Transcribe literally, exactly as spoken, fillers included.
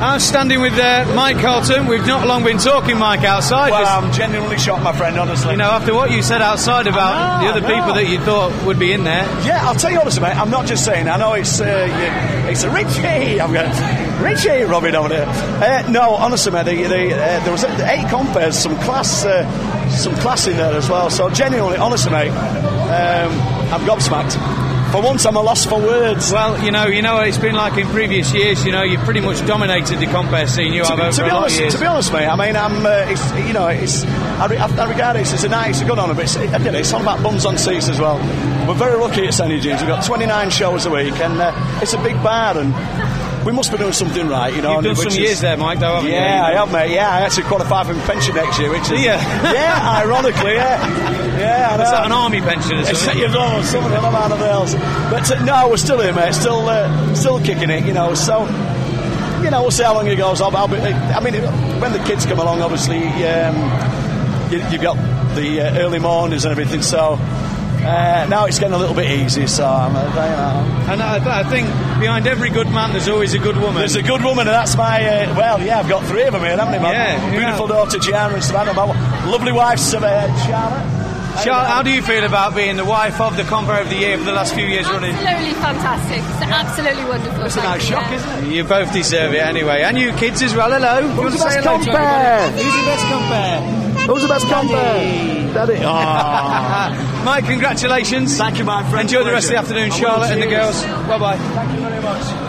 I'm standing with uh, Mike Carlton. We've not long been talking, Mike, outside. Well, I'm genuinely shocked, my friend, honestly. You know, after what you said outside about know, the other people that you thought would be in there. Yeah, I'll tell you honestly, mate, I'm not just saying. I know it's uh, you, it's a Richie. I'm going, Richie, Robin over there. Uh, no, honestly, mate, the, the, uh, there was eight compares, some class, uh, some class in there as well. So genuinely, honestly, mate, um, I'm gobsmacked. For once, I'm a loss for words. Well, you know, you know what it's been like in previous years. You know, you've pretty much dominated the compare scene. You to have be, over to be a lot honest, of years. To be honest, mate, I mean, I'm, uh, it's, you know, it's, I, re- I regard it as a nice, it's a good honour, but it's, again, it's all about bums on seats as well. We're very lucky at Saint Eugene's. We've got twenty-nine shows a week, and uh, it's a big bar, and we must be doing something right, you know. You've done some is, years there, Mike, though, haven't yeah, you? Yeah, I have, mate. Yeah, I actually qualify for a pension next year, which is... Yeah. Yeah, ironically, yeah. Yeah, I know. Is that an army pension or something? It's know, something out of else. But uh, no, we're still here, mate. Still, uh, still kicking it, you know. So, you know, we'll see how long it goes. I'll, I'll be, I mean, when the kids come along, obviously, um, you, you've got the uh, early mornings and everything, so... Uh, now it's getting a little bit easy, so I'm, uh, you know. And I, I think behind every good man there's always a good woman. There's a good woman, and that's my, uh, well, yeah, I've got three of them here, haven't I, man? Yeah. Beautiful Yeah. daughter, Gianna, and Savannah. My lovely wife, uh, Charlotte. Charlotte, how do you feel about being the wife of the Compare of the Year for the last few years running? Absolutely fantastic. It's absolutely wonderful. It's a nice shock, isn't it? You both deserve it anyway. And you kids as well, hello. Who's the best Compare? Who's the best Compare? Who's the best Compare? Daddy. Oh. Mike, congratulations. Thank you, my friend. Enjoy the rest of the afternoon, Charlotte and the girls. Bye-bye. Thank you very much.